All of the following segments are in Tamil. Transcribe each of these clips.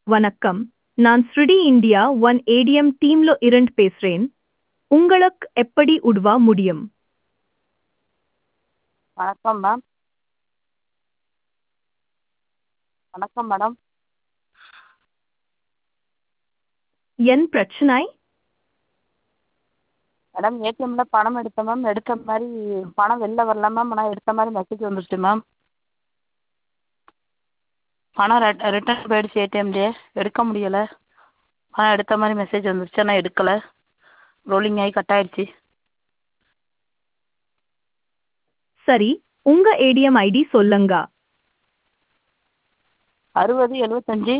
வணக்கம். நான் ஸ்ருடி இந்தியா ஒன் ஏடிஎம் டீம்ல இருந்து பேசுறேன். உங்களுக்கு எப்படி உதவ முடியும்? வணக்கம் மேம். வணக்கம் மேடம். என் பிரச்சனை? மேடம் ஏடிஎம்ல பணம் எடுத்தேன் மேம். எடுத்த மாதிரி பணம் வெளில வரல மேம். ஆனால் எடுத்த மாதிரி மெசேஜ் வந்துருச்சு மேம். பணம் ரிட்டர்ன் போயிடுச்சு ஏடிஎம்லேயே. எடுக்க முடியலை. பணம் எடுத்த மாதிரி மெசேஜ் வந்துருச்சு, ஆனால் எடுக்கலை. ரோலிங் ஆகி கட் ஆயிடுச்சு. சரி, உங்க ஏடிஎம் ஐடி சொல்லுங்க. 60 75.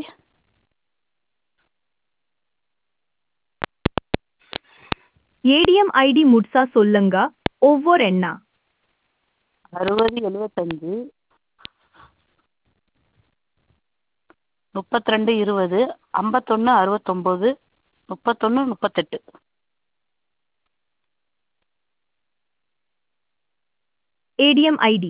ஏடிஎம் ஐடி முட்சா சொல்லுங்க. ஒவ்வொரு எண்ணா 60 75 32 20 51 69 31 38. ஏடிஎம் ஐடி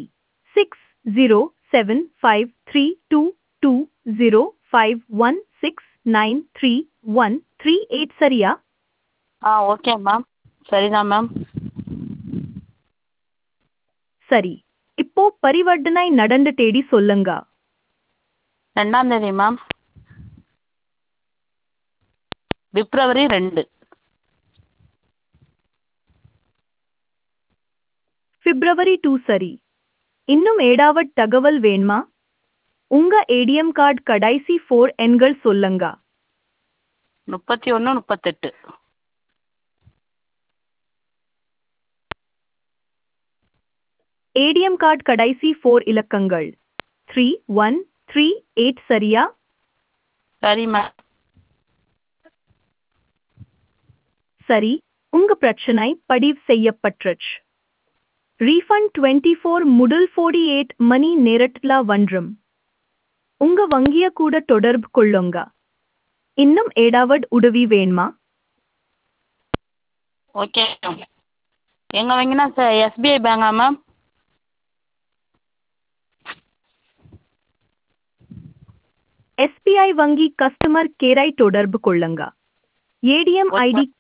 6075322051693138 சரியா? Okay ma'am. சரிதான் மேம். சரி, இப்போ பரிவர்த்தனை நடந்து தேதி சொல்லுங்க. 2ஆம் தேதி மேம். பிப்ரவரி 2. பிப்ரவரி 2 சரி. இன்னும் ஏதாவது தகவல் வேணுமா? உங்க ஏடிஎம் கார்டு கடைசி 4 எண்கள் சொல்லுங்க. 31 38. ஏடிஎம் கார்டு கடைசி 4 இலக்கங்கள் 3138 சரியா? சரி மேம். சரி, உங்க பிரச்சனை பதிவு செய்யப்பட்டுருச்சு. ரீஃபண்ட் 24 முதல் 48 மணி நேரத்துல வந்துரும். உங்க வங்கிய கூட தொடர்பு கொள்ளுங்க. இன்னும் ஏதாவது உதவி வேணுமா? Okay ma'am. எங்கே வாங்கினா எஸ்பிஐ பேங்கா மேம்? எஸ்பிஐ வங்கி கஸ்டமர் கேரை தொடர்பு கொள்ளுங்க. ATM okay ID